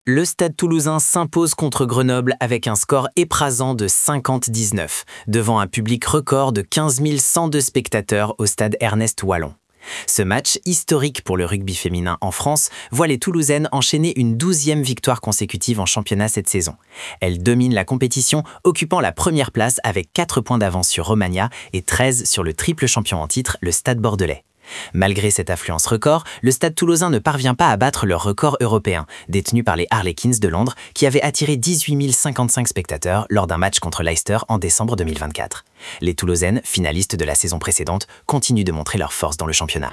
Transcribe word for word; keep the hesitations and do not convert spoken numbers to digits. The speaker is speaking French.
Le Stade Toulousain s'impose contre Grenoble avec un score écrasant de cinquante à dix-neuf, devant un public record de quinze mille cent deux spectateurs au stade Ernest Wallon. Ce match, historique pour le rugby féminin en France, voit les Toulousaines enchaîner une douzième victoire consécutive en championnat cette saison. Elles dominent la compétition, occupant la première place avec quatre points d'avance sur Romagna et treize sur le triple champion en titre, le Stade Bordelais. Malgré cette affluence record, le Stade Toulousain ne parvient pas à battre leur record européen, détenu par les Harlequins de Londres, qui avaient attiré dix-huit mille cinquante-cinq spectateurs lors d'un match contre Leicester en décembre deux mille vingt-quatre. Les Toulousaines, finalistes de la saison précédente, continuent de montrer leur force dans le championnat.